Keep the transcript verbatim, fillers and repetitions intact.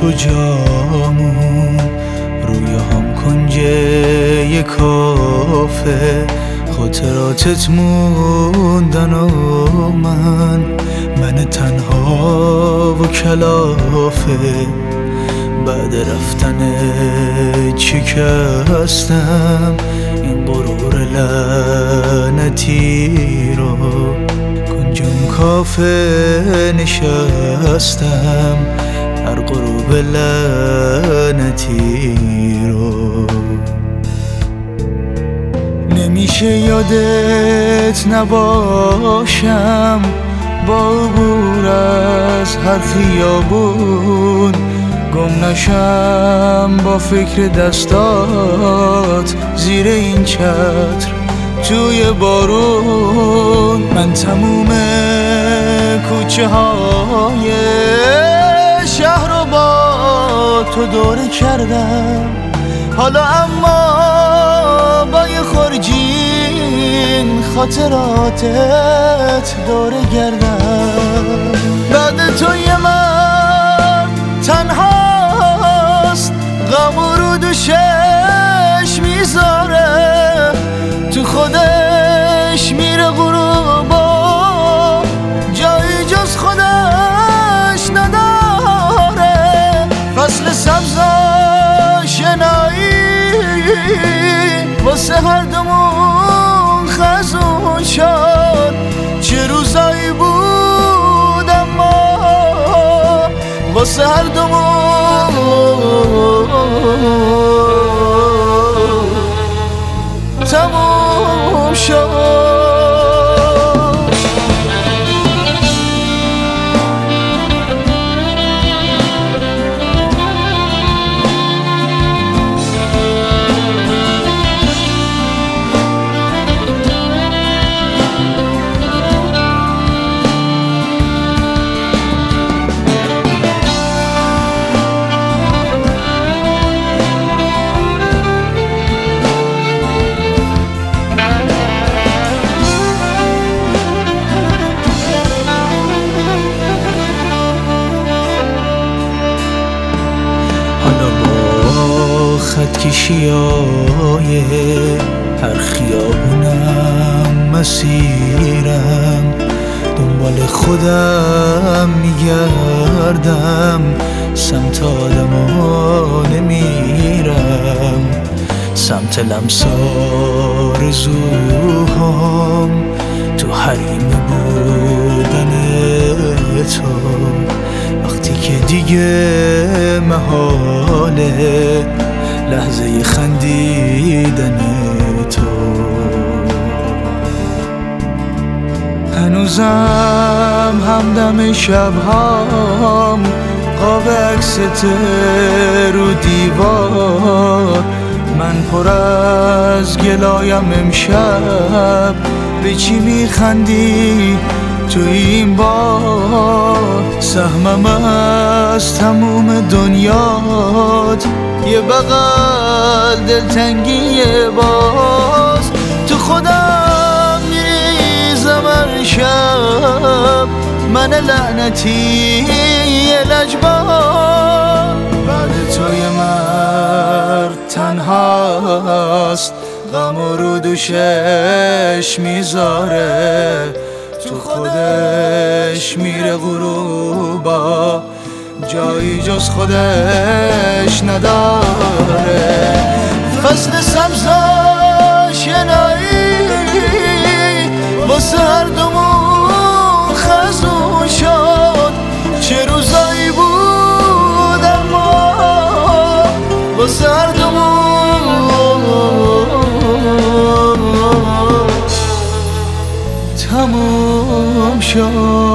تو جامون، روی هم کنجه کافه، خاطراتت موندن و من من تنها و کلافه. بعد رفتن شکستم این غرور لعنتی رو، کنجم کافه نشستم هر غروب لعنتی رو. نمیشه یادت نباشم با عبور از هر خیابون، گم نشم با فکر دستات زیر این چتر توی بارون. من تموم کوچه های شهر رو با تو دوره کردم، حالا اما با یه خورجین خاطراتت دوره گردم. بعد تو یه من تنهاست، غم و رو دوشش میذاره، تو خودش میره غروبا، جایی جز خودش نداره. فصل سبزاش نایی واسه هر دومون خزون شد، چه روزایی بود اما واسه هر دومون تموم شد. خط کشیای هر خیابونم مسیرم، دنبال خودم میگردم، سمت آدما نمیرم، سمت لمسار زوهام تو حریم بودن تو. وقتی که دیگه محاله لحظه خندیدن تو، هنوزم همدم شبهام قاب عکست رو دیوار، من پر از گلایم امشب به چی میخندی تو این بار. سهمم از تموم دنیات یه بغل دلتنگی باز، تو خودم میریزم هر شب من لعنتی لجبار. بعد توی مرد تنهاست، غم و رو دوشش میذاره، تو خودش میره غروبا، جایی جز خودش نداره. فصل سبزاش نایی واسه هر دومون خزون شد، چه روزایی بود اما واسه هر دومون تموم شد.